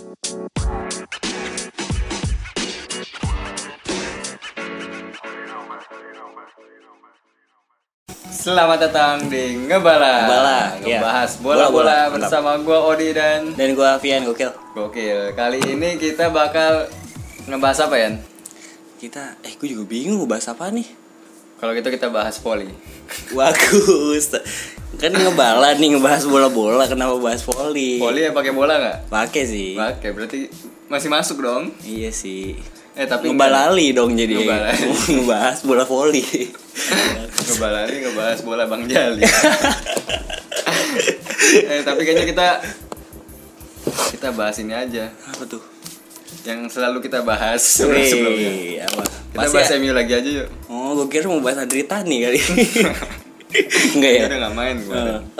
Selamat datang di Ngebala. Ngebahas bola-bola bersama gua Odi dan gua Vian. Gokil. Kali ini kita bakal ngebahas apa ya? Gue juga bingung bahas apa nih. Kalau gitu kita bahas voli. Bagus. Kan ngebala nih, ngebahas bola-bola, kenapa bahas voli? Voli ya pakai bola nggak? Pakai sih. Pakai, berarti masih masuk dong. Iya sih. Tapi ngebalali dong jadi. Ngebahas bola voli. Ngebalali ngebahas bola Bang Jali. Tapi kayaknya kita bahas ini aja. Apa tuh? Yang selalu kita bahas sebelumnya. Apa? Kita bahas MU lagi aja yuk. Oh, gue kira mau bahas Adritani kali. Enggak ya? Udah nggak main gue.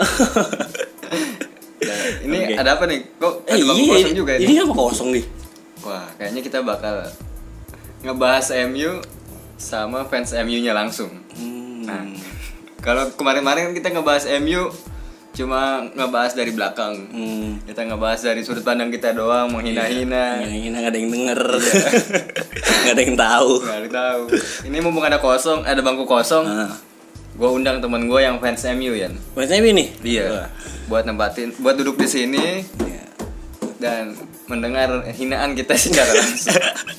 Nah, ini Okay. ada apa nih? Kok ada bangku kosong juga ini? Ini apa kosong nih? Wah, kayaknya kita bakal ngebahas MU sama fans MU-nya langsung. Nah, kalau kemarin-kemarin kita ngebahas MU cuma ngebahas dari belakang. Kita ngebahas dari sudut pandang kita doang, menghina-hina. Menghina nggak ada yang denger. Nggak ada yang tahu. Nggak ada yang tahu. Ini mumpung ada bangku kosong. Gue undang teman gue yang fans MU ya. Fans MU nih? Iya. Buat duduk di sini. Iya. Dan mendengar hinaan kita secara langsung.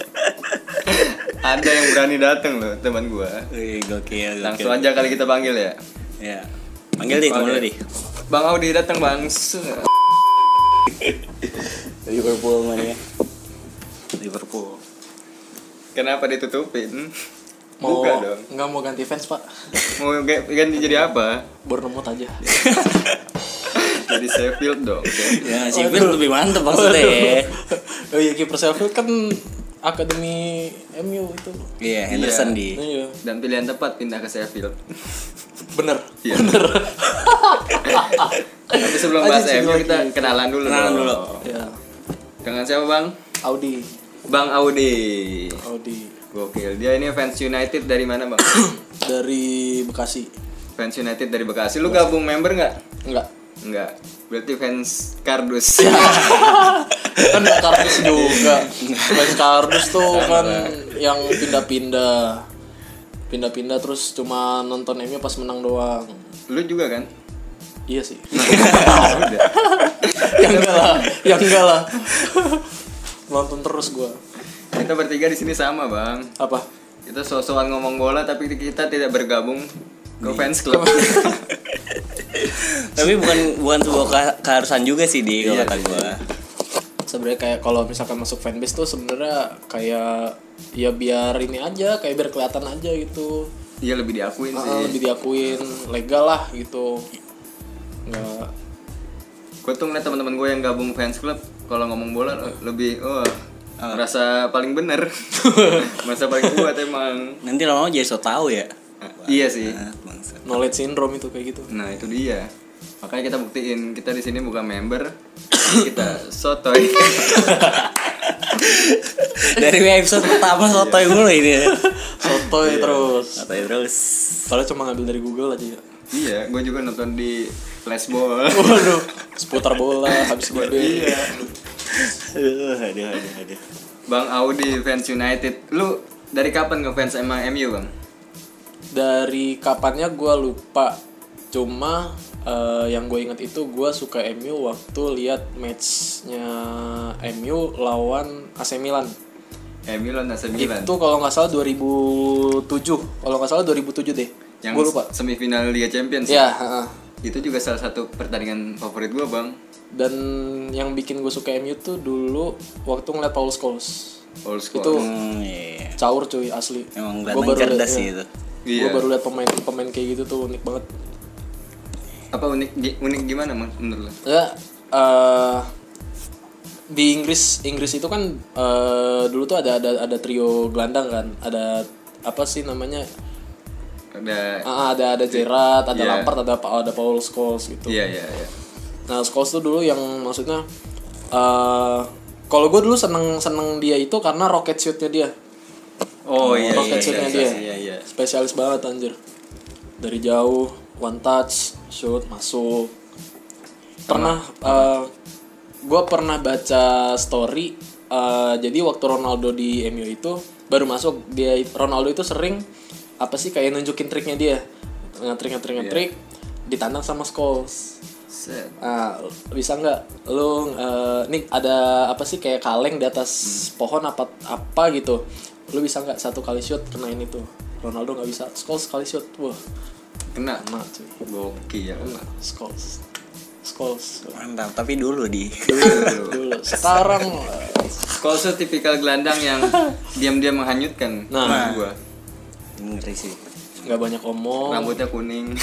Ada yang berani datang loh teman gue. Gokil. Langsung aja kali kita panggil ya. Ya. Panggil deh teman lu deh. Bang Audi datang bang. Liverpool mana ya? Liverpool. Kenapa ditutupin? Buka dong. Enggak mau ganti fans pak. Mau ganti jadi apa? Bournemouth aja. Jadi Sheffield dong. Ya Sheffield lebih mantep maksudnya. Oh iya, kiper Sheffield kan akademi MU itu. Iya, Henderson di. Iya. Dan pilihan tepat pindah ke Sheffield. Bener. Iya. Bener. Tapi sebelum bahas MU kita kenalan dulu. Ya. Dengan siapa bang? Audi. Bang Audi. Gokil. Dia ini fans United dari mana bang? Dari Bekasi. Fans United dari Bekasi. Lu gabung member nggak? Enggak. Berarti fans Kardus. Kan Kardus juga. Fans Kardus tuh kan yang pindah-pindah terus cuma nonton MU pas menang doang. Lu juga kan? Iya sih. Ya enggak lah. Nonton terus gua. Kita bertiga di sini sama bang. Apa? Kita so-soan ngomong bola tapi kita tidak bergabung ke fans club. Tapi bukan sebuah keharusan juga sih di kalau kata gue. Sebenarnya kayak kalau misalkan masuk fanbase tuh sebenarnya kayak ya biar ini aja, kayak biar kelihatan aja gitu. Iya lebih diakuin sih. Lebih diakuin, legal lah gitu. Nggak. Gue tuh ngeliat teman-teman gue yang gabung fans club kalau ngomong bola lebih merasa paling bener. Merasa paling kuat emang. Nanti lama-lama jadi so tau ya. Iya sih. Knowledge syndrome itu kayak gitu. Nah itu dia. Makanya kita buktiin kita di sini bukan member, kita sotoy. Dari episode pertama sotoy mulu ini. Sotoy terus. Kalau cuma ngambil dari Google aja ya. Iya, gue juga nonton di flashball. Waduh, seputar bola habis gue. Iya. Aduh. Bang Audi fans United. Lu dari kapan ngefans sama MU bang? Dari kapannya gue lupa. Cuma yang gue ingat itu gue suka MU waktu lihat matchnya MU lawan AC Milan. MU lawan AC Milan. Itu kalau nggak salah 2007. Kalau nggak salah 2007 deh. Yang gue lupa. Semifinal Liga Champions. Ya. Itu juga salah satu pertandingan favorit gue bang. Dan yang bikin gue suka MU tuh dulu waktu ngeliat Paul Scholes. Itu caur cuy asli. Emang gua cerdas sih itu. Gue baru lihat pemain kayak gitu tuh unik banget. Apa unik gimana menurut lo? Ya di Inggris itu kan dulu tuh ada trio gelandang kan. Ada apa sih namanya? Ada Gerrard, ada Lampard, ada Paul Scholes gitu. Iya. Nah, Scholes tuh dulu yang maksudnya kalau gue dulu seneng dia itu karena rocket shoot-nya dia. Oh iya. Rocket shoot-nya dia. Iya. Spesialis banget anjir. Dari jauh, one touch, shoot, masuk. Pernah gue pernah baca story. Jadi waktu Ronaldo di MU itu baru masuk, Ronaldo itu sering apa sih kayak nunjukin triknya dia, ngetrik ditantang sama Scholes. Bisa nggak lu nih ada apa sih kayak kaleng di atas pohon apa gitu, lu bisa nggak 1 kali shoot kenain itu. Ronaldo nggak bisa, Scholes sekali shoot, wah kena cuy, gokil ya. Scholes mantap. Tapi dulu dulu sekarang Scholes tuh tipikal gelandang yang diam-diam menghanyutkan. Nah. Gua ngeri sih. nggak banyak omong. rambutnya kuning.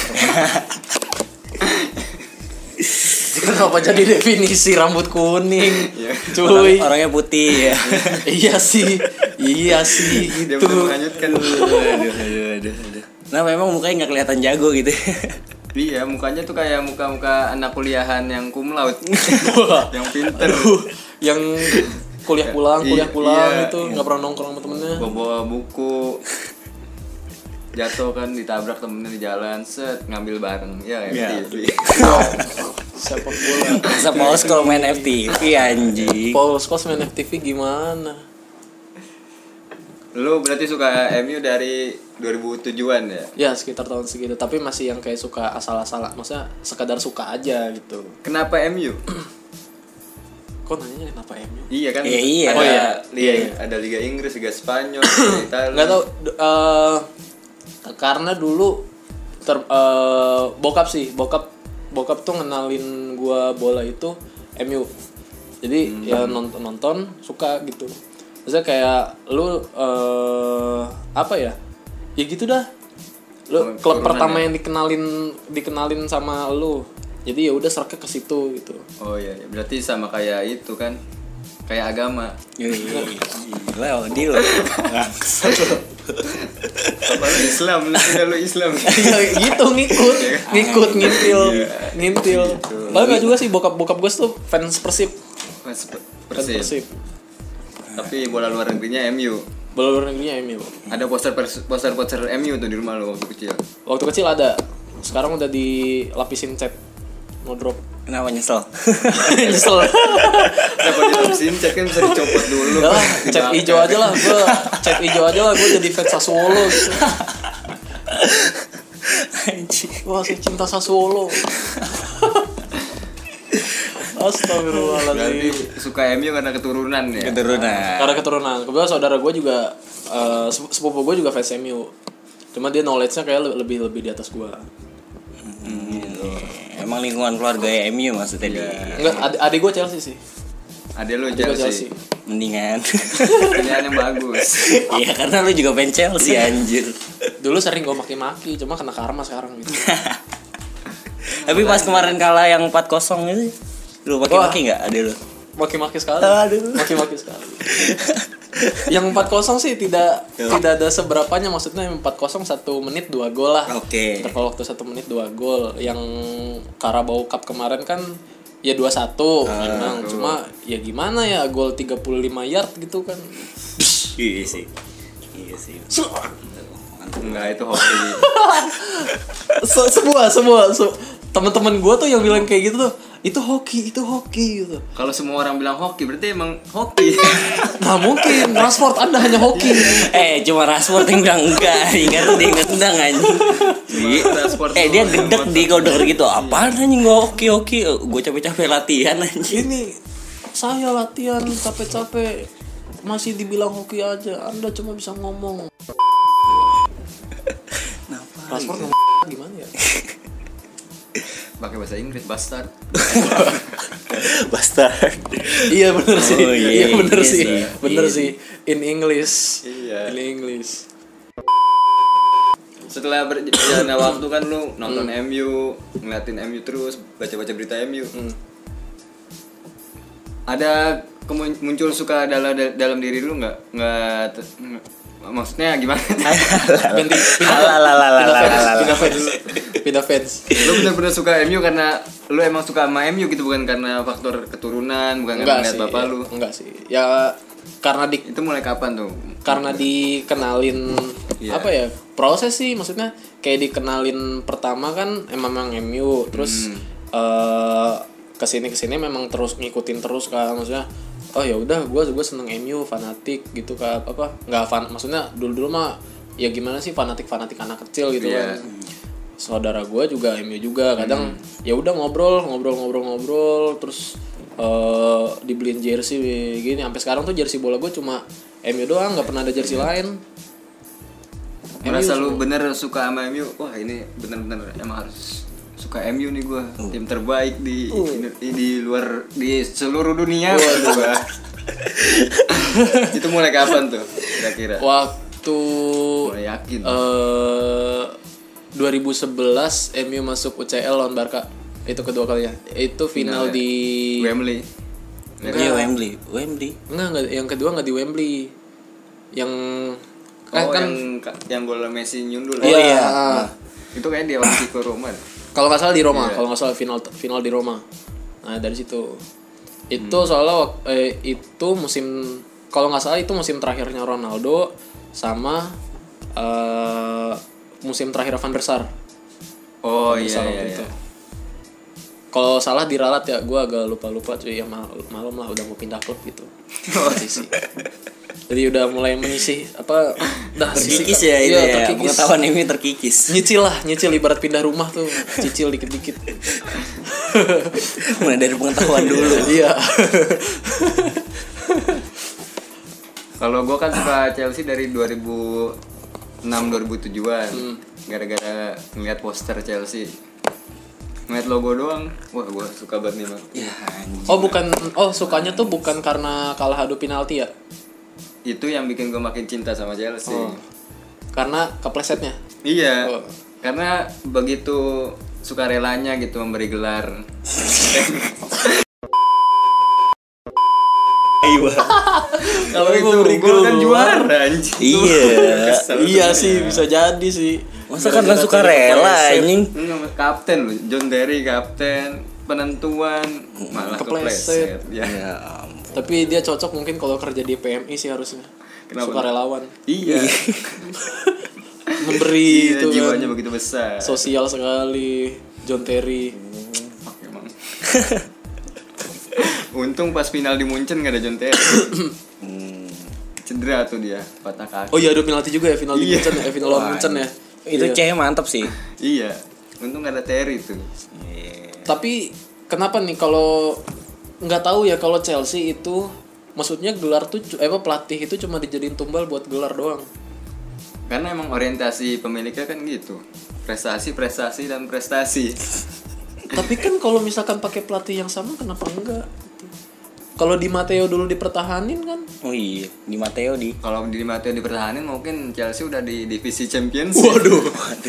Kenapa jadi definisi rambut kuning? Cuy. Orangnya putih ya. Iya sih gitu. Dia udah menghanyutkan. Aduh. Nah memang mukanya nggak kelihatan jago gitu. Iya, mukanya tuh kayak muka-muka anak kuliahan yang cum laude. Yang pinter. Yang kuliah pulang Iya. itu nggak pernah nongkrong sama temennya. Bawa buku. Jatuh kan, ditabrak temennya di jalan, ngambil bareng. Ya, FTV. Sepak bola. Masa Paus kalau main FTV anjing. Paul Scholes main FTV gimana? Lu berarti suka MU dari 2007-an ya? Ya sekitar tahun segitu, tapi masih yang kayak suka asal-asalan, maksudnya sekadar suka aja gitu. Kenapa MU? Kok nanya kenapa MU? Iya kan? Iya. Ada Liga Inggris, Liga Spanyol, Liga Italia. Nggak tahu, karena dulu bokap tuh ngenalin gua bola itu MU. Jadi ya nonton suka gitu. Maksudnya kayak lu apa ya? Ya gitu dah. Lu klub pertama yang dikenalin sama lu. Jadi ya udah seraknya ke situ gitu. Oh iya, berarti sama kayak itu kan. Kayak agama. Gila, deal. Apa lu Islam? Lu Islam. Gitu ngikut ngintil. Lah enggak juga sih bokap gue tuh fans Persib. Persib. Tapi bola luar negerinya MU. Bola luar negerinya MU. Ada poster MU tuh di rumah lu waktu kecil. Waktu kecil ada. Sekarang udah dilapisin cat. Mau drop. Kenapa nyesel? Nyesel. Kenapa dilapisin cat kan bisa dicopot dulu. Udah lah, cat hijau aja lah gue jadi fans Sassuolo gitu. Wah, saya cinta Sassuolo. Astagfirullahaladzim. Berarti suka MU karena keturunan ya? Karena keturunan. Kebetulan saudara gue juga sepupu gue juga fans MU. Cuma dia knowledge-nya kayak lebih di atas gue. Emang lingkungan keluarga MU maksudnya dia. Enggak, adik gue Chelsea sih. Ada lu Chelsea. Mendingan. Pilihan yang bagus. Iya karena lu juga fans Chelsea anjir. Dulu sering gue maki-maki, cuma kena karma sekarang gitu. Tapi pas kemarin kalah yang 4-0 itu, lu maki-maki enggak ada lu? Maki-maki sekali. Aduh. Maki-maki sekali. Yang 4-0 sih tidak ada seberapanya, maksudnya 4-0 1 menit 2 gol lah. Oke. Interval waktu 1 menit 2 gol. Yang Carabao Cup kemarin kan ya 2-1 menang. Cuma ya gimana ya, gol 35 yard gitu kan. Iya sih. Enggak, itu hoki. Semua teman-teman gue tuh yang bilang kayak gitu tuh, itu hoki gitu. Kalau semua orang bilang hoki berarti emang hoki. Nah mungkin Rashford Anda hanya hoki. Cuma Rashford yang bilang enggak. Ingat tendang anjing. Dia gedek di kalau denger gitu. Apaan anjing gua hoki. Gue capek-capek latihan anjing. Ini saya latihan capek-capek masih dibilang hoki aja. Anda cuma bisa ngomong. Rashford ngomong gimana ya? Pakai bahasa Inggris, bastard. Iya bener sih. Oh, iya, bener iya sih. In English. Iya. In English. Setelah berjalannya waktu kan lu nonton MU, ngeliatin MU terus, baca-baca berita MU. Ada muncul suka dalam diri lu nggak maksudnya gimana? Pindah fans. Lu benar-benar suka MU karena lu emang suka sama MU gitu, bukan karena faktor keturunan, bukan karena ngeliat bapak lu. Enggak sih. Ya karena itu mulai kapan tuh? Karena dikenalin apa ya? Proses sih, maksudnya kayak dikenalin pertama kan emang MU, terus kesini memang terus ngikutin terus kan, maksudnya oh ya udah gue seneng MU, fanatik gitu kan, apa nggak maksudnya dulu mah ya gimana sih, fanatik anak kecil gitu kan. Saudara gue juga MU juga, kadang ya udah ngobrol terus dibeliin jersey gini. Sampai sekarang tuh jersey bola gue cuma MU doang, nggak pernah ada jersey lain. Merasa lu bener suka sama MU, wah ini bener-bener emang harus suka MU nih gue, tim terbaik di luar, di seluruh dunia. Gua. Itu mulai kapan tuh kira-kira? Waktu mulai yakin 2011 MU masuk UCL lawan Barca, itu kedua kalinya. Itu final di Wembley. Iya, Wembley. Enggak, yang kedua enggak di Wembley. Yang yang gol Messi nyundul. Oh iya. Itu kayak dia waktu ke Roma. Kalau nggak salah di Roma, kalau nggak salah final di Roma. Nah dari situ, itu soalnya itu musim, kalau nggak salah itu musim terakhirnya Ronaldo sama musim terakhir Van der Sar. Oh iya. Kalau salah diralat ya, gue agak lupa cuy, ya malam lah udah mau pindah klub gitu. Sih. Jadi udah mulai menyisih apa, terkikis ya itu ya, pengetahuan ini terkikis. Nyicil ibarat pindah rumah tuh, cicil dikit-dikit. Mulai dari pengetahuan dulu. Iya. Kalau gue kan suka Chelsea dari 2006-2007an. Gara-gara ngeliat poster Chelsea, ngeliat logo doang, wah gue suka banget nih bang. Sukanya tuh bukan karena kalah adu penalti ya? Itu yang bikin gue makin cinta sama Chelsea. Karena keplesetnya? Iya. Karena begitu sukarelanya gitu memberi gelar. Kalau itu gol kan juara anjing. Iya sih, bisa jadi sih. Masa kan gak suka rela anjing. Kapten loh, John Terry kapten, penentuan malah kepleset. Ya. Tapi dia cocok mungkin kalau kerja di PMI sih harusnya. Kenapa? Sukarelawan. Iya. Memberi itu jiwanya kan begitu besar. Sosial sekali John Terry. Emang. Untung pas final di Munchen gak ada John Terry. Cedera tuh dia, patah kaki. Oh iya, ada penalti juga ya final di Munchen ya, final lawan Munchen ya. Itu cewek mantap sih. Iya. Untung gak ada Terry tuh. Tapi kenapa nih kalau nggak tahu ya, kalau Chelsea itu maksudnya gelar tuh pelatih itu cuma dijadiin tumbal buat gelar doang. Karena emang orientasi pemiliknya kan gitu. Prestasi dan prestasi. Tapi kan kalau misalkan pakai pelatih yang sama kenapa enggak? Kalau Di Matteo dulu dipertahanin kan? Oh iya, Di Matteo Kalau Di Matteo dipertahanin mungkin Chelsea udah di divisi Champions. Waduh.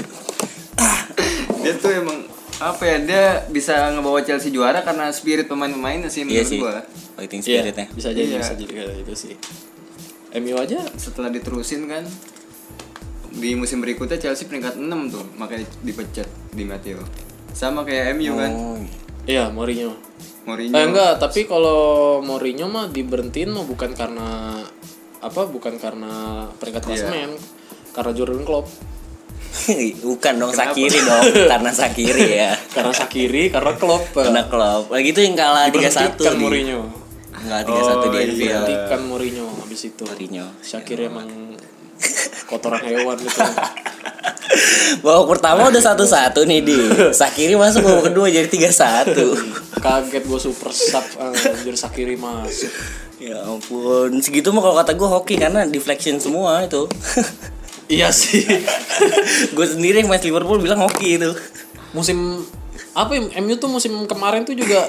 Dia tuh emang apa ya, dia bisa ngebawa Chelsea juara karena spirit pemain-pemainnya sih menurut gua. Fighting spiritnya. Bisa jadi kayak itu sih. MU aja setelah diterusin kan di musim berikutnya Chelsea peringkat 6 tuh, makanya dipecat Di Matteo. Sama kayak MU kan. Iya, Mourinho. Enggak, tapi kalau Mourinho mah diberhentiin mah bukan karena peringkat klasemen, karena Jurgen Klopp. Bukan dong. Kenapa? Sakiri dong. Karena Sakiri ya. Karena Sakiri, karena Klopp. Karena Klopp. Lagi itu yang kalah 3-1 kan Mourinho. Enggak 3-1 di Anfield. Digantikan Mourinho habis itu. Sakiri emang kotoran hewan gitu. Babak pertama udah 1-1 nih di. Sakiri masuk babak kedua jadi 3-1. Kaget gue super sub anjir Sakiri masuk. Ya ampun, segitu mah kalau kata gue hoki karena deflection semua itu. Iya sih. Gue sendiri yang main Liverpool bilang hoki itu. Musim apa ya, MU tuh musim kemarin tuh juga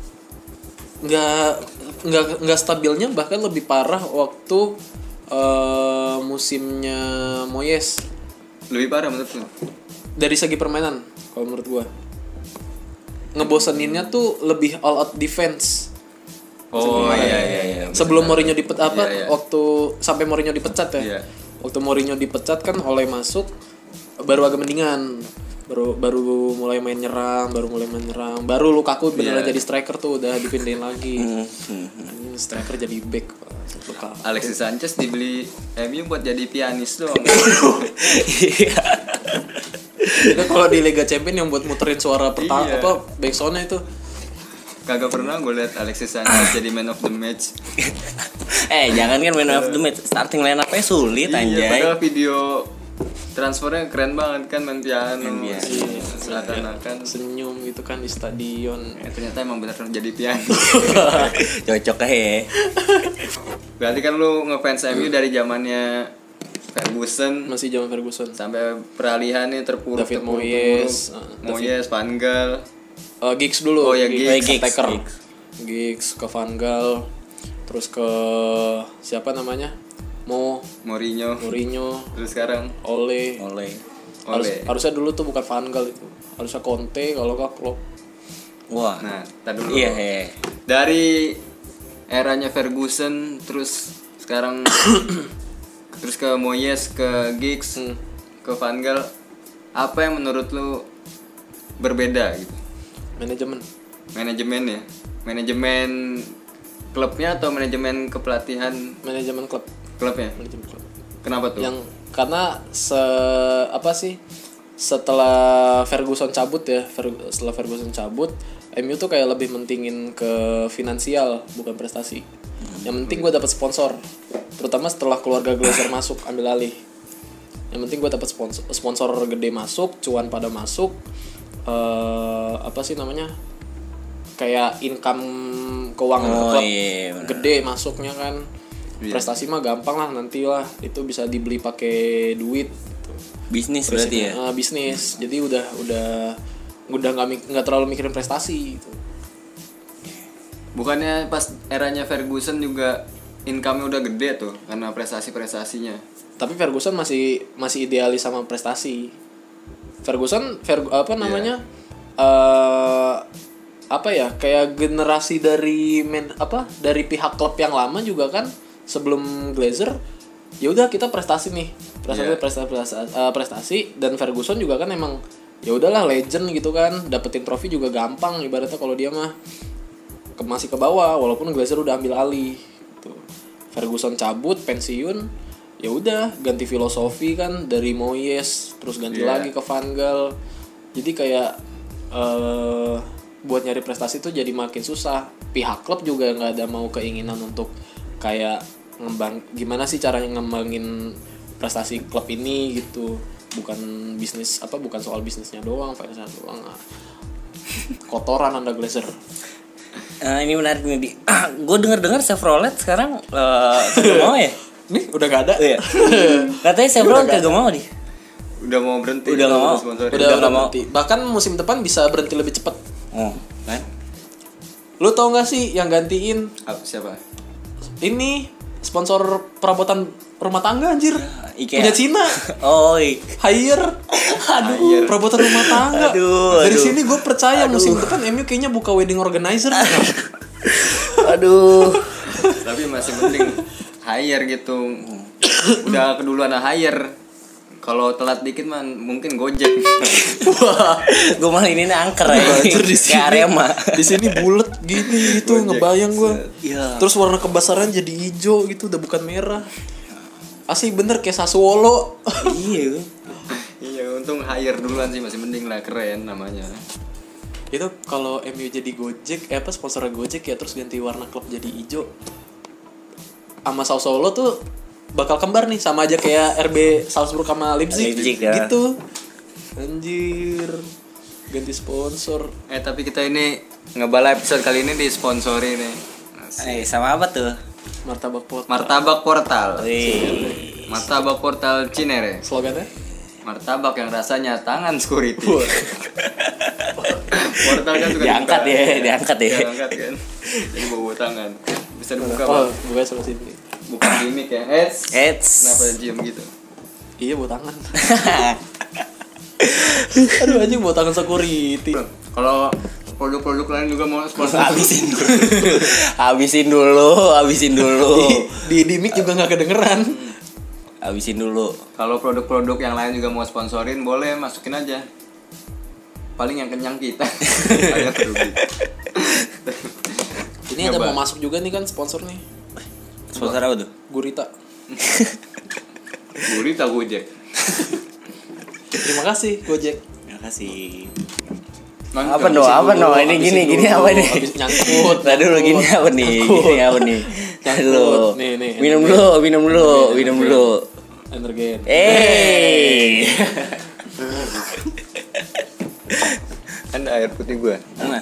nggak stabilnya, bahkan lebih parah waktu musimnya Moyes. Lebih parah menurut lu? Dari segi permainan kalau menurut gua. Ngeboseninnya tuh lebih all out defense. Oh iya. Sebelum Mourinho dipecat waktu sampai Mourinho dipecat ya. Iya. Waktu Mourinho dipecat kan Ole masuk baru agak mendingan. Baru mulai main nyerang, baru Lukaku beneran jadi striker tuh, udah dipindahin lagi. Striker jadi back. Alexis Sanchez dibeli MU buat jadi pianis doang. Iya. Itu kalau di Liga Champions yang buat muterin suara back soundnya itu. Kagak pernah gue lihat Alexis Sanchez jadi man of the match. Jangan kan man of the match, starting line up-nya sulit Iya, anjay. padahal video transfernya keren banget kan, main piano. Main piano. Iya, seakan-akan senyum gitu kan di stadion. ternyata emang bener jadi piano. Cocok ya. Berarti kan lu ngefans MU dari zamannya Ferguson Masih zaman Ferguson. sampai peralihan nih terpuruk David terpuruk, Moyes, terpuruk. Moyes, Van Gaal. Giggs dulu. Oh ya, Giggs. Attacker. Giggs ke Van Gaal, terus ke siapa namanya? Mourinho. Terus sekarang Ole. Oleh. Harusnya dulu tuh bukan Van Gaal itu. Harusnya Conte kalau nggak Klopp. Wah. Nah, tar dulu. Iya. Dari eranya Ferguson terus sekarang terus ke Moyes, ke Giggs, ke Van Gaal, apa yang menurut lu berbeda gitu? Manajemen ya? Manajemen klubnya atau manajemen kepelatihan Manajemen klub. klubnya? Manajemen klub. Kenapa tuh? Karena setelah Ferguson cabut ya, MU tuh kayak lebih mentingin ke finansial bukan prestasi. Yang penting gue dapat sponsor, terutama setelah keluarga Glazer masuk ambil alih. Yang penting gue dapat sponsor gede masuk, cuan pada masuk, kayak income keuangan klub gede masuknya kan. Prestasi mah gampang lah, nantilah itu bisa dibeli pakai duit. Bisnis berarti ya. Bisnis. Jadi udah nggak terlalu mikirin prestasi gitu. Bukannya pas eranya Ferguson juga income-nya udah gede tuh karena prestasinya. Tapi Ferguson masih idealis sama prestasi. Ferguson kayak generasi dari pihak klub yang lama juga kan sebelum Glazer. Ya udah kita prestasi nih. Prestasi dan Ferguson juga kan emang ya udahlah legend gitu kan, dapetin trofi juga gampang ibaratnya kalau dia mah masih ke bawah walaupun Glazer udah ambil alih gitu. Ferguson cabut pensiun, ya udah ganti filosofi kan dari Moyes terus ganti lagi ke Van Gaal. Jadi kayak buat nyari prestasi tuh jadi makin susah. Pihak klub juga nggak ada mau keinginan untuk kayak gimana sih caranya ngembangin prestasi klub ini gitu. Bukan soal bisnisnya doang, fansnya doang. Kotoran Anda Glazer. Ini menarik nih. Gue dengar Chevrolet sekarang kagak mau ya? Nih udah gak ada. Iya. Katanya Chevrolet kagak mau nih. Udah mau berhenti. Udah nggak mau. Udah berhenti. Bahkan musim depan bisa berhenti lebih cepat. Oh, kan? Lu tau gak sih yang gantiin? Siapa? Ini sponsor perabotan rumah tangga anjir. IKEA. Punya Cina. Oh, Hire. Perabotan rumah tangga. Dari sini gue percaya musim depan MU kayaknya buka wedding organizer. Aduh. Tapi masih mending hire gitu. Udah keduluan hire. Kalau telat dikit mah mungkin Gojek. Wah, gue malah ini angker ya. Kayak Arema. Di sini bulat gini gitu, ngebayang gue. Iya. Terus warna kebasaran jadi hijau gitu, udah bukan merah. Asli bener kayak Sassuolo. Iya. Iya, untung hire duluan sih masih mending lah, keren namanya. Itu kalau MU jadi Gojek, sponsornya Gojek ya terus ganti warna klub jadi hijau. Sama Sassuolo tuh bakal kembar nih, sama aja kayak RB Salzburg sama Leipzig ya. gitu. Anjir. Ganti sponsor. Tapi kita ini ngebala episode kali ini disponsori nih. Sama apa tuh? Martabak Portal. Wih. Martabak Portal Cinere. Slogannya? Martabak yang rasanya tangan security. Portal kan juga diangkat ya. Diangkat kan. Jadi bawa tangan. Bisa dibuka, Bang. Buka sama sini. Bukan gimmick ya. Kenapa diem gitu? Iya, bawa tangan. Aduh anjing, bawa tangan security. Kalau produk-produk lain juga mau sponsor. Habisin dulu. Di mic juga nggak kedengeran. Habisin dulu. Kalau produk-produk yang lain juga mau sponsorin, boleh masukin aja. Paling yang kenyang kita. Banyak rugi. Ini ada mau masuk juga nih kan sponsor nih. Sponsor apa tuh? Gurita Gojek. Terima kasih Gojek. Terima kasih. Apa no? Ini gini apa nih? Habis nyangkut. Tadi dulu gini apa nih? Gini apa nih? Halo. Nih. Minum dulu. Energen. Kan air putih gua. Mana?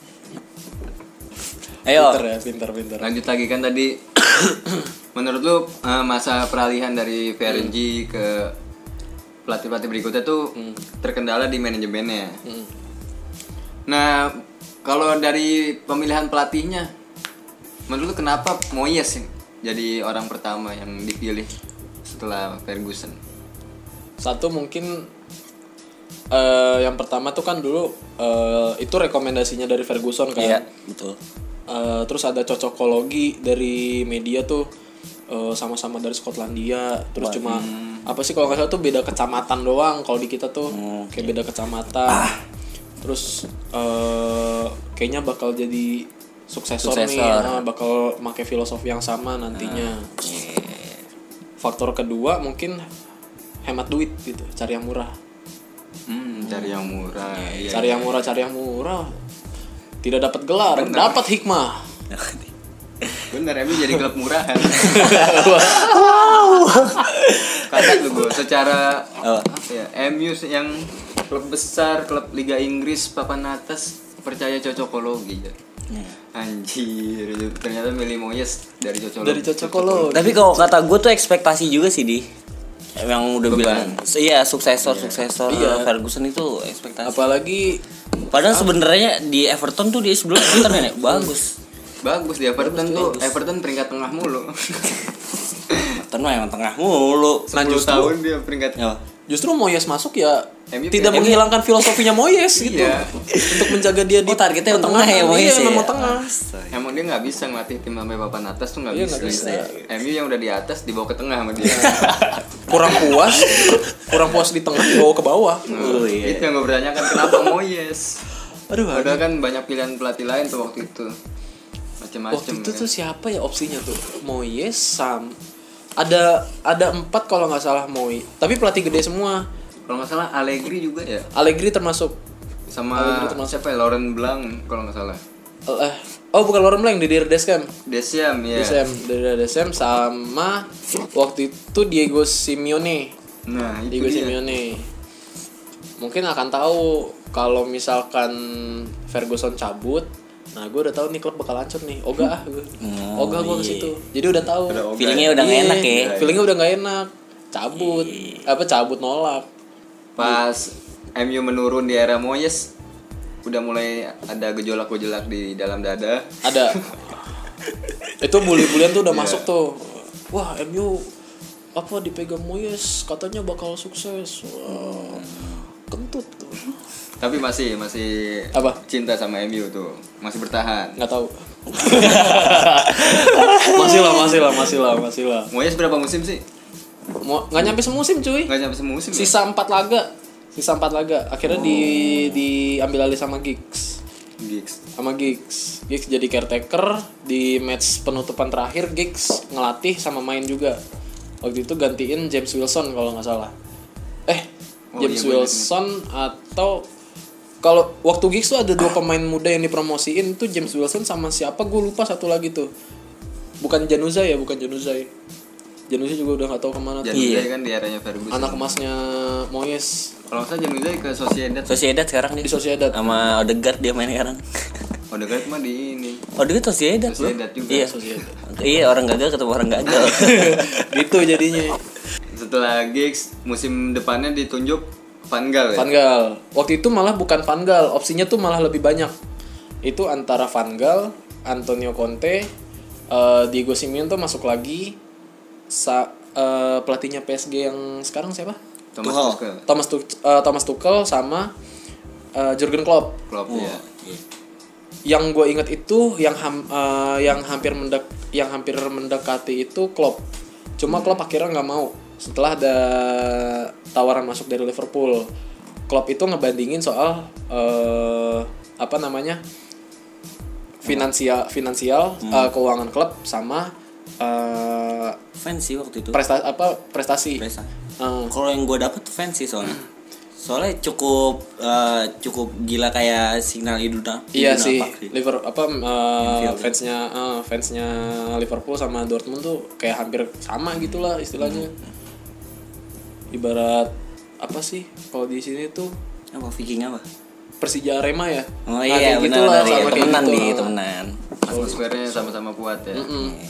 Ayo. Pintar. Lanjut lagi kan tadi. Menurut lu masa peralihan dari VRNG ke pelatih berikutnya tuh terkendala di manajemennya. Nah, kalau dari pemilihan pelatihnya, menurut lu kenapa Moyes jadi orang pertama yang dipilih setelah Ferguson? Satu mungkin yang pertama tuh kan dulu itu rekomendasinya dari Ferguson kan. Iya, betul. Terus ada cocokologi dari media tuh sama-sama dari Skotlandia. Terus cuma apa sih kalau nggak salah tuh beda kecamatan doang. Kalau di kita tuh kayak beda kecamatan. Terus kayaknya bakal jadi suksesor. Nih, bakal pakai filosofi yang sama nantinya. Faktor kedua mungkin hemat duit gitu, cari yang murah. Cari yang murah. Iya, Cari yang murah. Tidak dapat gelar, dapat hikmah. Bener, MU jadi klub murahan. Wow. Kata lu gue, secara MU yang klub besar, klub Liga Inggris, papan atas, percaya cocokologi ya. Anjir, ternyata milih Moyes dari cocokologi. Tapi kalau kata gue tuh ekspektasi juga sih di yang udah bilang iya suksesor Ferguson itu ekspektasi. Apalagi padahal sebenarnya di Everton tuh dia sebelum itu kan bagus di Everton tuh. Everton peringkat tengah mulu. Everton mah emang tengah mulu. 10 tahun dia peringkat. Justru Moyes masuk ya MU tidak menghilangkan filosofinya Moyes gitu. Untuk menjaga dia di targetnya tengah ya Moyes ya. Memang tengah. Emang dia nggak bisa ngelatih tim sampai papan atas tuh nggak bisa. MU yang udah di atas dibawa ke tengah sama dia. kurang puas di tengah dibawa ke bawah. Itu yang gue bertanyakan kenapa Moyes. Padahal kan banyak pilihan pelatih lain tuh waktu itu. Macam-macam. Waktu itu tuh siapa ya opsinya tuh? Moyes ada 4 kalau nggak salah Moyes. Tapi pelatih gede semua. Kalau nggak salah Allegri juga ya. Allegri termasuk. Sama siapa ya? Laurent Blanc kalau nggak salah. Bukan Laurent Blanc, Didier Deschamps. Deschamps sama waktu itu Diego Simeone. Nah, itu Diego Simeone. Mungkin akan tahu kalau misalkan Ferguson cabut. Nah, gue udah tahu nih klub bakal hancur nih. Ogah gue ke situ. Jadi udah tahu. Feelingnya udah nggak enak ya. Feelingnya udah nggak enak. Cabut nolak. Pas MU menurun di era Moyes, udah mulai ada gejolak di dalam dada. Ada. Itu bully-bulian tuh udah masuk tuh. Wah, MU dipegang Moyes katanya bakal sukses. Wah, kentut tuh. Tapi masih apa? Cinta sama MU tuh. Masih bertahan. Nggak tahu. masih lah. Moyes berapa musim sih? Nggak nyampe semusim cuy. Sisa 4 laga. Akhirnya diambil alih sama Giggs. Giggs jadi caretaker. Di match penutupan terakhir Giggs ngelatih sama main juga. Waktu itu gantiin James Wilson kalau nggak salah. James Wilson atau kalau waktu Giggs tuh ada 2 pemain muda yang dipromosiin tuh James Wilson sama siapa gue lupa satu lagi tuh. Bukan Januzaj. Januzaj juga udah nggak tahu kemana. Januzaj kan di eranya Ferguson. Anak emasnya Moyes. Kalau nggak salah Januzaj ke Sociedad sekarang nih. Di Sociedad. Sama Odegaard dia main sekarang. Odegaard mah di ini. Odegaard Sociedad juga. Iya. Iya, orang gagal ketemu orang gagal. Gitu jadinya. Setelah Giggs musim depannya ditunjuk Van Gaal. Waktu itu malah bukan Van Gaal, opsinya tuh malah lebih banyak. Itu antara Van Gaal, Antonio Conte, Diego Simeone tuh masuk lagi. Pelatihnya PSG yang sekarang siapa? Thomas Tuchel sama Jurgen Klopp. Ya. Yang gue inget itu yang hampir mendekati itu Klopp. Cuma Klopp akhirnya nggak mau. Setelah ada tawaran masuk dari Liverpool, Klopp itu ngebandingin soal finansial keuangan klub sama fancy waktu itu. Prestasi. Kalau yang gue dapet fancy soalnya. Soalnya cukup gila kayak Signal Iduna. Iya sih. Fansnya Liverpool sama Dortmund tuh kayak hampir sama gitulah istilahnya. Ibarat apa sih kalau di sini tuh Apa Viking apa? Persija Arema ya. Oh iya benar gitulah, ya, sama kayak temenan gitu. nih, temenan. Atmosfernya sama-sama kuat ya.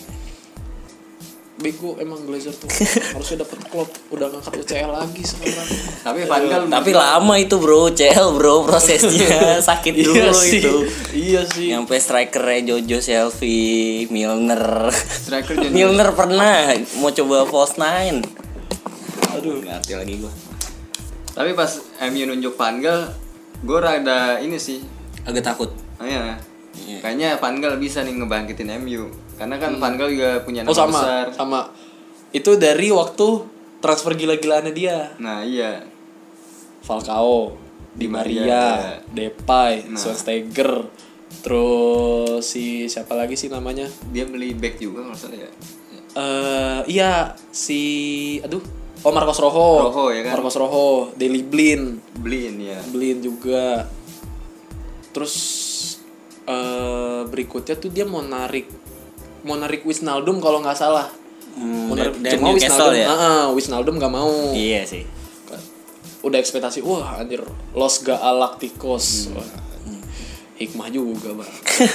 Bego emang Glazer tuh. Harusnya dapat Klopp, udah ngangkat UCL lagi sekarang. Tapi Van Gaal Tapi lama itu bro, CL bro prosesnya sakit dulu itu. Iya sih. Nyampe strikernya Jojo Selfie, Milner. striker jadi Milner pernah mau coba false nine. Aduh, ngerti lagi gua. Tapi pas MU nunjuk Van Gaal, gue rada ini sih. Agak takut. Iya. Kayaknya Van Gaal bisa nih ngebangkitin MU. Karena kan Van Gaal juga punya nama sama, besar. sama. Itu dari waktu transfer gila-gilaannya dia. Nah, iya. Falcao, Di Maria, Depay, Schweinsteiger, terus si siapa lagi sih namanya? Dia beli back juga kalau salah ya. Iya si Marcos Rojo. Rojo, ya kan? Marcos Rojo, Daley Blind. Blind ya. Blind juga. Terus berikutnya tuh dia mau narik Wijnaldum kalau nggak salah. Cuma Newcastle ya. Wijnaldum nggak mau. Iya sih. Udah ekspektasi, wah anjir Los Galacticos. Wah, hikmah juga, Bang.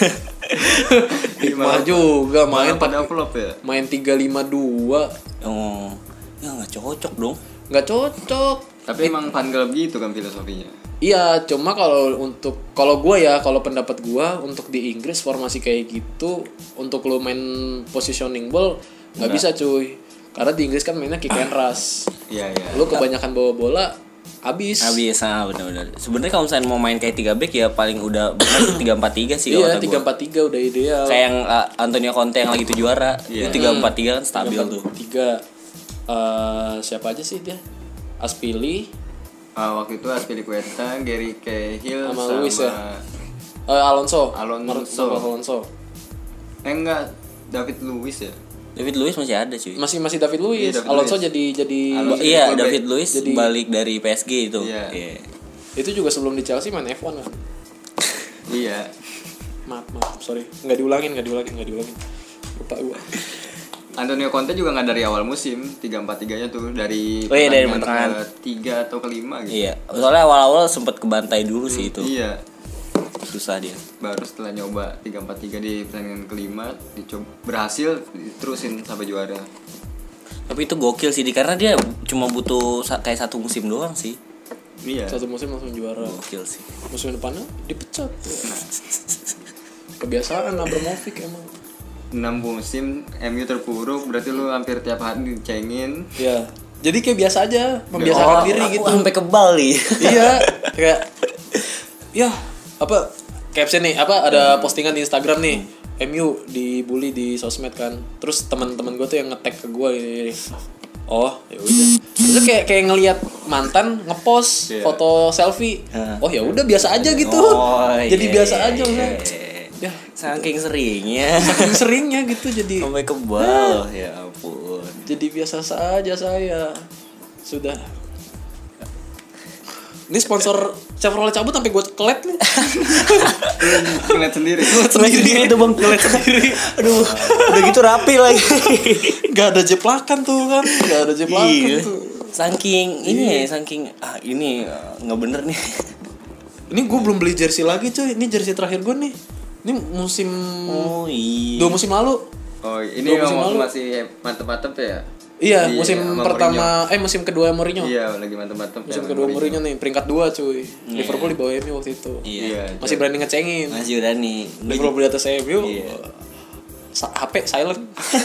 Hikmah juga main pada flop ya. Main 3-5-2. Oh. Ya nggak cocok dong. Nggak cocok. Tapi emang Van Gaal gitu kan filosofinya. Iya, cuma kalau pendapat gue untuk di Inggris formasi kayak gitu untuk lo main positioning ball nggak bisa cuy. Karena di Inggris kan mainnya kick and rush. Iya. Lo kebanyakan bawa bola habis benar-benar. Sebenarnya kalau misalnya mau main kayak 3 back ya paling udah benar 3-4-3 sih iya, kalau kata 3-4-3 udah ideal. Kayak yang Antonio Conte yang lagi 7 juara. Iya. Itu 3-4-3 kan stabil tuh. 3 siapa aja sih dia? Aspili. Waktu itu Azpilicueta, Gary Cahill Sama sama Luis ya? Alonso. Enggak, David Luiz ya. David Luiz masih ada cuy. Masih David Luiz. Iya, David Alonso Luiz. jadi Iya, David David Luiz balik dari PSG itu. Iya. Itu juga sebelum di Chelsea main F1 kan. Iya. Maaf, sorry. Enggak diulangin. Lupa gua. Antonio Conte juga nggak dari awal musim 3-4-3-nya tuh dari dari pertandingan ke-3 atau ke-5 gitu. Iya. Soalnya awal-awal sempat kebantai dulu sih itu. Iya. Susah dia. Baru setelah nyoba 3-4-3 di pertandingan ke-5 berhasil terusin sampai juara. Tapi itu gokil sih karena dia cuma butuh kayak 1 musim doang sih. Iya. 1 musim langsung juara. Gokil sih. Musim depannya dipecat. Kebiasaan Abramovich emang. 6 musim MU terpuruk berarti lu hampir tiap hari dicengin. Iya. Jadi kayak biasa aja, membiasakan diri gitu. Sampai kebal nih. Iya, kayak ya apa caption nih, ada postingan di Instagram nih. MU dibully di sosmed kan. Terus teman-teman gue tuh yang nge-tag ke gue ini. Oh, ya udah. Terus kayak ngelihat mantan ngepost foto selfie. Oh, ya udah biasa aja gitu. Jadi biasa aja kan. Ya, saking seringnya gitu jadi sampai kebal. Ya ampun. Jadi biasa saja saya. Sudah. Ini sponsor Chevrolet cabut sampai gue kelet nih. Kelet sendiri itu Bang, kelet sendiri. Aduh, udah gitu rapi lagi. Gak ada jeplakan tuh kan. Tuh. Saking ini nggak bener nih. Ini gue belum beli jersey lagi cuy. Ini jersey terakhir gue nih. Ini musim 2 musim lalu. Oh, ini masih mantep-mantep ya? Iya, musim pertama Mourinho. Musim kedua Mourinho. Iya, lagi mantep-mantep. Musim kedua Mourinho nih, peringkat 2 cuy. Liverpool di bawah MU waktu itu. Iya. Masih berani ngecengin. Masih berani. Liverpool di atas MU. Iya. HP silent.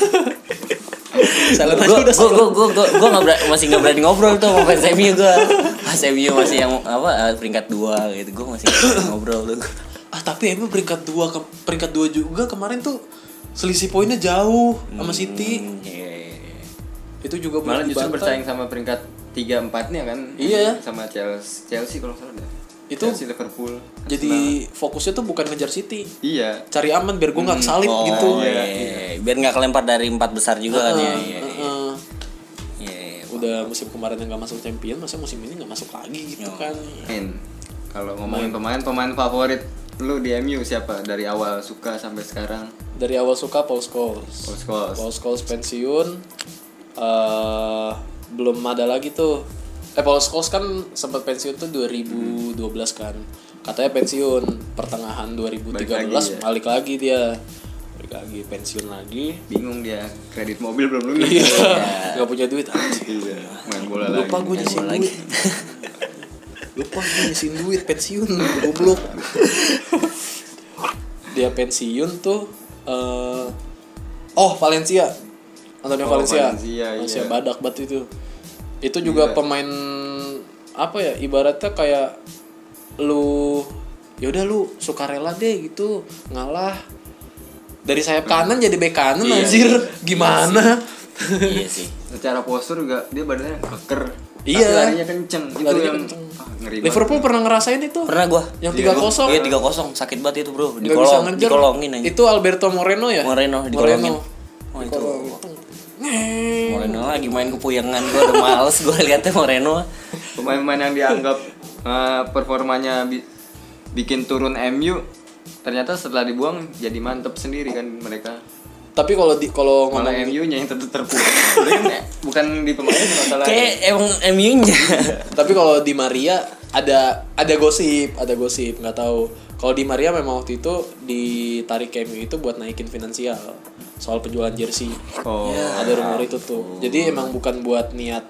Silent aja udah silent. Gue masih nggak berani ngobrol tuh sama fans MU gue. MU masih yang peringkat 2 gitu. Gue masih ngobrol tuh. Tapi MU peringkat 2 juga kemarin tuh selisih poinnya jauh sama City. Itu juga malah justru bersaing sama peringkat 3-4-nya kan. Iya. Sama Chelsea kalau salah. Itu Chelsea, Liverpool. Jadi fokusnya tuh bukan ngejar City. Iya. Cari aman biar gue nggak kesalip gitu. Iya. Biar nggak kelempar dari 4 besar juga kan ya. udah musim kemarin yang nggak masuk champion, masa musim ini nggak masuk lagi gitu kan. Kalau ngomongin pemain favorit lu di MU siapa dari awal suka sampai sekarang? Dari awal suka Paul Scholes. Paul Scholes pensiun, belum ada lagi tuh. Paul Scholes kan sempat pensiun tuh 2012 kan. Katanya pensiun pertengahan 2013 balik lagi dia. Balik lagi pensiun lagi. Bingung dia, kredit mobil belum lunas. Iya. Gak punya duit aja. Main bola lagi. Lupa gue nyisiin duit. Lupa gue nyisiin duit pensiun goblok. Dia pensiun tuh Valencia. Antonio Valencia iya. badak banget itu. Itu juga pemain apa ya, ibaratnya kayak lu yaudah lu sukarela deh gitu ngalah dari sayap kanan jadi bek kanan anjir. Gimana? Iya sih. Secara postur juga dia badannya keker. Iya. Larinya kenceng. Larinya kenceng. Liverpool pernah ngerasain itu? Pernah gua. Yang 3-0. Iya 3-0 sakit banget itu bro. Dikolongin aja. Itu Alberto Moreno ya? Moreno dikolongin. Oh itu. Moreno lagi main kepuyangan, gue udah males gue liatnya Moreno. Pemain-pemain yang dianggap performanya bikin turun MU, ternyata setelah dibuang jadi mantep sendiri kan mereka. Tapi kalau malah MU-nya yang terpuruk. Bukan di pemain masalah. Kayak emang MU-nya. Tapi kalau di Maria ada gosip nggak tahu. Kalau di Maria memang waktu itu ditarik ke MU itu buat naikin finansial soal penjualan jersey. Ada rumor itu tuh. Jadi emang bukan buat niat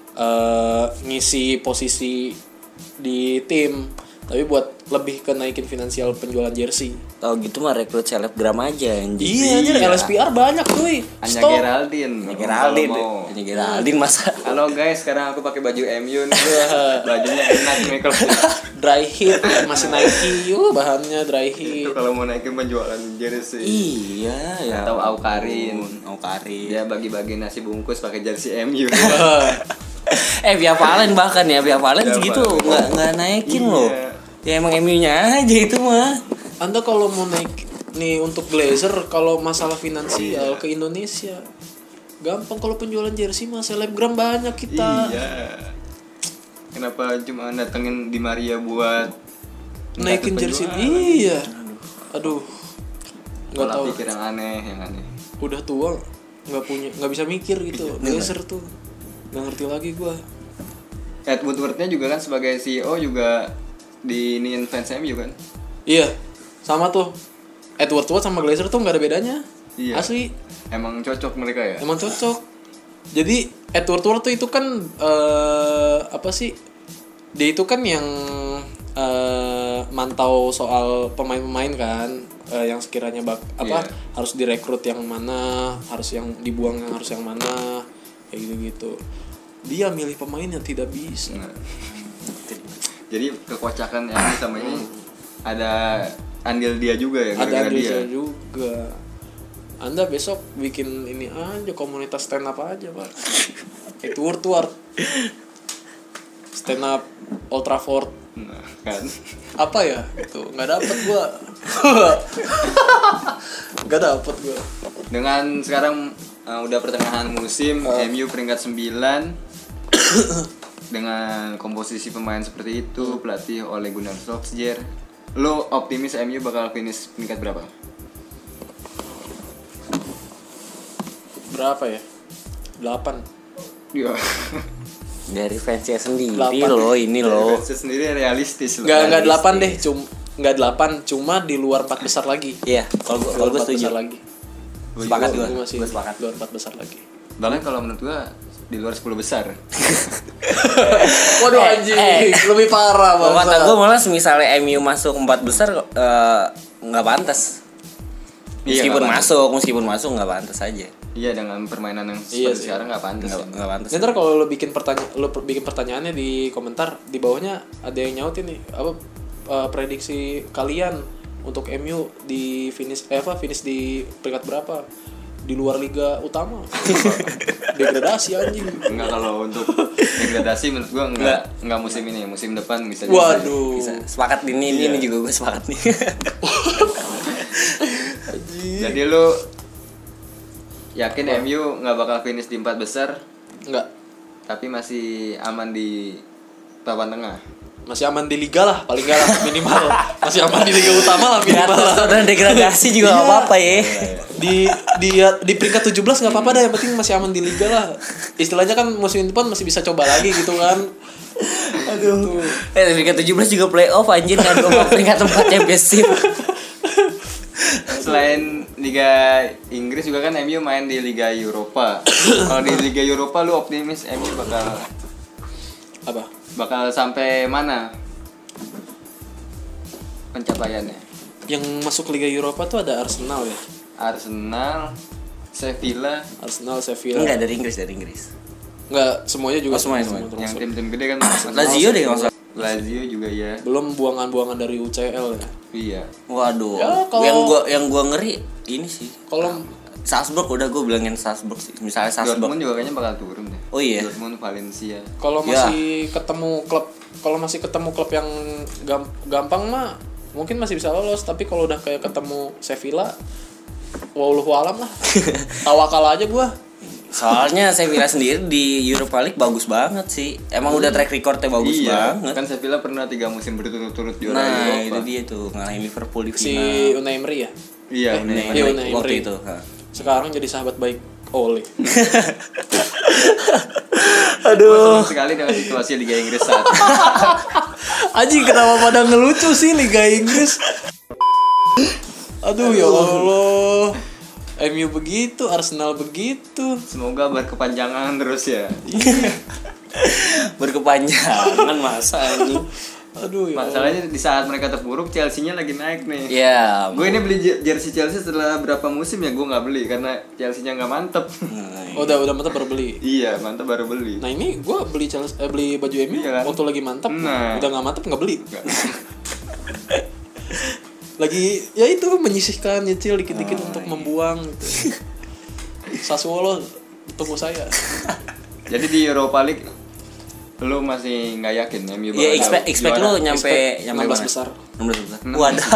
ngisi posisi di tim, tapi buat lebih ke naikin finansial penjualan jersey. Tahu gitu mah rekrut selebgram aja anjing. Iya, LSPR banyak tuh. Anya Geraldine masa. Halo guys, sekarang aku pakai baju MU nih. Bajunya enak nih kalau dry heat masih Nike. Bahannya dry heat. Itu kalau mau naikin penjualan jersey. Iya, ya. Atau Aukarin. Dia bagi-bagi nasi bungkus pakai jersey MU. Via Valen bahkan ya, Via Valen segitu enggak naikin loh. Ya emang MU-nya aja itu mah. Anda kalau mau naik nih untuk Glazer, kalau masalah finansial ke Indonesia gampang. Kalau penjualan jersey mah selebgram banyak kita. Iya. Kenapa cuma datengin Di Maria buat naikin jersey? Iya. Aduh. Enggak tahu. Pikir yang aneh. Udah tua, enggak bisa mikir gitu. Glazer tuh. Enggak ngerti lagi gua. Ed Woodward-nya juga kan sebagai CEO juga diinin fans MU kan? Iya. Sama tuh. Edward sama Glazer tuh enggak ada bedanya. Iya. Asli. Emang cocok mereka ya? Emang cocok. Jadi Edward tuh itu kan apa sih? Dia itu kan yang mantau soal pemain-pemain kan, yang sekiranya harus direkrut yang mana, harus yang dibuang yang harus yang mana, kayak gitu-gitu. Dia milih pemain yang tidak bisa. Jadi kekocakan yang sama ini ada andil dia juga ya. Ada andil dia juga. Anda besok bikin ini aja, komunitas stand up aja pak. Edward stand up Old Trafford. Nah, kan. Apa ya itu nggak dapet gua. Nggak dapet gua. Dengan sekarang udah pertengahan musim, MU peringkat 9 dengan komposisi pemain seperti itu, pelatih Ole Gunnar Solskjaer, lo optimis MU bakal finish peringkat berapa? Berapa ya? 8. Iya. Dari fansnya sendiri 8. Loh ini loh. Fansnya sendiri realistis loh. Enggak 8 deh, enggak 8, cuma di luar 4 besar lagi. Iya, kalau gue setuju lagi. Sepakat gue. Gue sepakat. Luar 4 besar lagi. Bahkan kalau menurut gue di luar 10 besar. Waduh anjing, lebih parah banget. Kata gue malah misalnya MU masuk 4 besar nggak pantas. Meskipun masuk nggak pantas aja. Iya, dengan permainan yang seperti sekarang nggak pantas. Nggak pantas. Ntar kalau lo bikin pertanyaannya di komentar, di bawahnya ada yang nyautin nih apa prediksi kalian untuk MU di finish di peringkat berapa? Di luar liga utama. Degradasi anjing. Enggak, kalau untuk degradasi menurut gua enggak musim ini, musim depan bisa. Waduh. Bisa. Sepakat ini juga gue sepakat nih. Jadi lu yakin MU enggak bakal finish di 4 besar? Enggak. tapi masih aman di papan tengah. Masih aman di liga lah paling enggak lah minimal. Masih aman di liga utama lah minimal lah. Dan degradasi juga nggak apa-apa ya. Di peringkat 17 nggak apa-apa dah, yang penting masih aman di liga lah. Istilahnya kan musim depan masih bisa coba lagi gitu kan. Aduh. Peringkat 17 juga playoff anjir kan peringkat 4 Championship. Selain Liga Inggris juga kan MU main di Liga Eropa. Kalau di Liga Eropa lu optimis MU bakal sampai mana pencapaiannya? Yang masuk Liga Eropa tuh ada Arsenal ya. Arsenal, Sevilla. Enggak, dari Inggris. Enggak, semuanya juga. Semuanya. Yang tim-tim gede kan Lazio deh nggak usah. Lazio juga ya. Belum buangan-buangan dari UCL ya. Iya. Waduh. Ya, kalau- yang gua ngeri ini sih. Kalau Salzburg udah gue bilangin Salzburg sih. Misalnya Salzburg. Dortmund juga kayaknya bakal turun deh. Oh iya. Dortmund, Valencia. kalau masih ketemu klub yang gampang mah mungkin masih bisa lolos, tapi kalau udah kayak ketemu Sevilla, wallahu alam lah. Tawakal aja gua. Soalnya Sevilla sendiri di Europa League bagus banget sih. Emang udah track recordnya bagus banget. Kan Sevilla pernah 3 musim berturut-turut juara Nah, Eropa. itu dia tuh ngalahin Liverpool di Si final. Unai Emery ya. Iya, Unai Unai waktu Emery. itu. Ha. Sekarang jadi sahabat baik Ole. Aduh. Senang sekali dengan situasi Liga Inggris saat ini. Anjing, kenapa pada ngelucu sih Liga Inggris? Aduh ya Allah. MU begitu, Arsenal begitu. Semoga berkepanjangan terus ya. Berkepanjangan masa anjing. Aduh ya. Masalahnya di saat mereka terpuruk, Chelsea-nya lagi naik nih. Ya. Gue ini beli jersey Chelsea setelah berapa musim ya gue nggak beli karena Chelsea-nya nggak mantep. Oh, udah mantap baru beli. Iya, mantep baru beli. Nah ini gue beli baju MU Iya kan? waktu lagi mantap, Nah. udah nggak mantap nggak beli. Lagi ya itu menyisihkan nyicil dikit-dikit untuk membuang. Gitu. Sassuolo tunggu saya. Jadi di Europa League lu masih nggak yakin MU Ya bakal expect juara? lu nyampe 16 mana? besar. 16 besar. Wadah.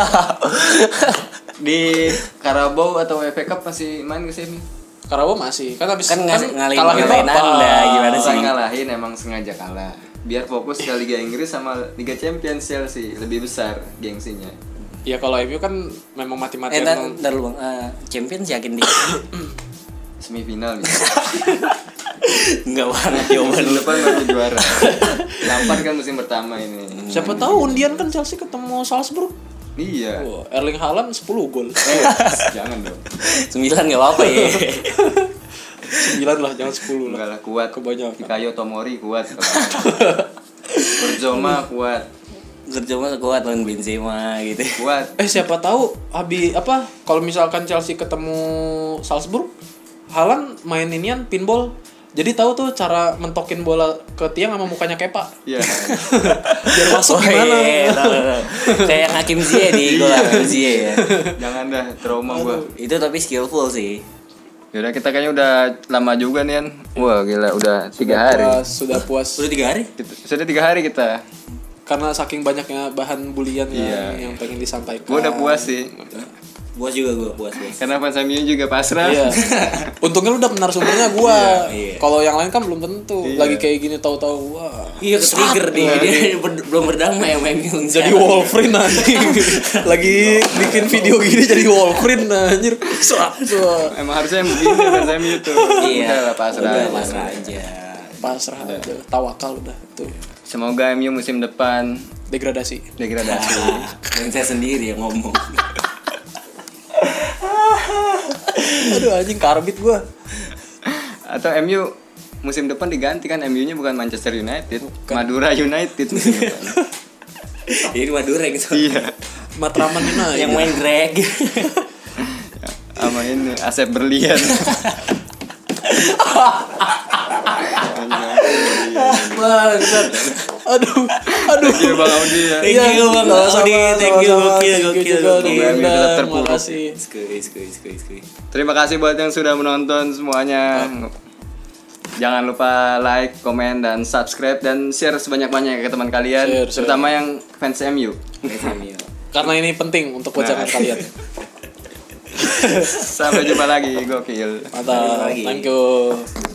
Di Carabao atau FA Cup masih main ke sini? Carabao masih kan habis Kan ngalahin kalahin pemain Bapak. Anda, gimana sih? Bukan ngalahin, emang sengaja kalah. Biar fokus ke Liga Inggris sama Liga Champions Chelsea lebih besar gengsinya. Ya kalau MU kan memang mati-matian. Ntar lu Bang. Champions yakin dia. Semifinal gitu. Enggak banget jawaban Musim lu. depan baru juara. Lampard kan musim pertama ini. Siapa tahu undian kan Chelsea ketemu Salzburg. Iya. Wah, Erling Haaland 10 gol. Jangan dong. 9 enggak apa-apa ya. 9 lah, jangan 10 lah. Enggak lah, kuat. Kebanyakan. Fikayo Tomori kuat. Berjoma kuat. Kerja mah kuat lawan Benzema gitu. Kuat. Siapa tahu kalau misalkan Chelsea ketemu Salzburg, Haaland main inian pinball. Jadi tahu tuh cara mentokin bola ke tiang sama mukanya Kepa. Iya. Biar masuk gimana? Iya, tahu. Kayak Hakim Ziyech di gol Hakim Ziyech ya. Jangan dah, trauma gua. Itu tapi skillful sih. Yaudah, kita kayaknya udah lama juga nih, An. Wah, gila, udah 3 hari. Sudah puas. Udah 3 hari? Sudah 3 hari kita. Karena saking banyaknya bahan bulian Iya. yang pengen disampaikan. Gua udah puas sih. Puas juga gue, puas. Karena fans MU juga pasrah. Iya. Untungnya lu udah narasumbernya gua. Iya. Kalau yang lain kan belum tentu. Iya. Lagi kayak gini tahu-tahu wah. Iya, ke-trigger dia belum berdamai sama MU. Jadi Wolverine anjing. Lagi bikin video gini jadi Wolverine anjir. Emang harusnya yang begini fans MU tuh. Iya. Udah lah, pasrah. Udah, aja. pasrah aja. Pasrah aja. Tawakal udah tuh. Semoga MU musim depan Degradasi. degradasi. Dan saya sendiri yang ngomong. Aduh anjing karbit gua. Atau MU musim depan diganti kan, MU-nya bukan Manchester United, Madura United musim depan. Ini Madura yang Iya. Matraman United. yang main Greg. Sama ini Asep Berlian. Bangsat. Aduh. Thank you Bang Audi ya. Thank you Bang Audi, thank you, gokil. Semoga tetap terpuruk. Skuy. Terima kasih buat yang sudah menonton semuanya. Jangan lupa like, komen, dan subscribe dan share sebanyak-banyaknya ke teman kalian, Share. terutama yang fans MU. Karena ini penting untuk pasangan kalian. Sampai jumpa lagi, gokil. Mantap. Thank you.